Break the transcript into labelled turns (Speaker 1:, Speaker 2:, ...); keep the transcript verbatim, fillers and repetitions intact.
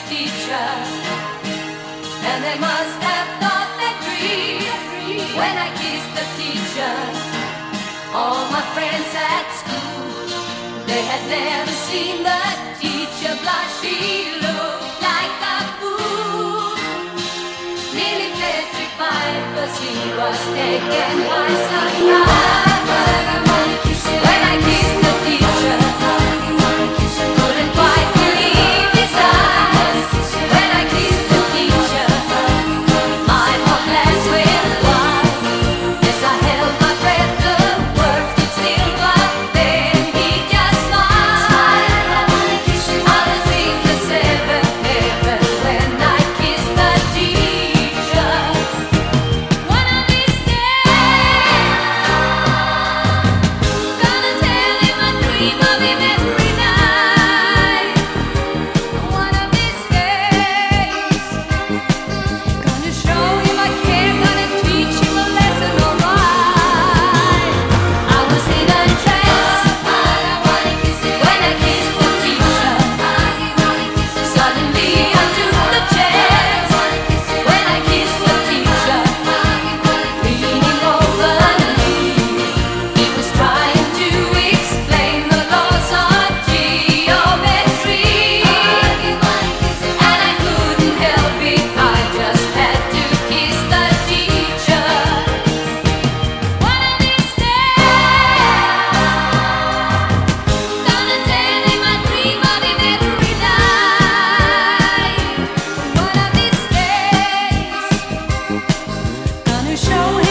Speaker 1: teacher, and they must have thought that dream when I kissed the teacher. All my friends at school, they had never seen the teacher blush. She looked like a fool, nearly petrified, 'cause he was taken by surprise. When I kissed the teacher, couldn't quite believe his eyes. When I kissed the teacher, my whole glass went wide. Yes, I held my breath, the words stood still, but then he just smiled. I was in the seventh heaven when I kissed the teacher. One of these days, gonna tell him I dream of him every night. One of these days, gonna show him I care, gonna teach him a lesson, alright. I was in a trance when I kissed the teacher. Suddenly I took the chance when I kissed the teacher. Leaning over me, he was trying to explain the laws of geometry, and I couldn't help it, I just had to kiss the teacher. One of these days, gonna tell him I dream of him every night. One of these days, gonna show him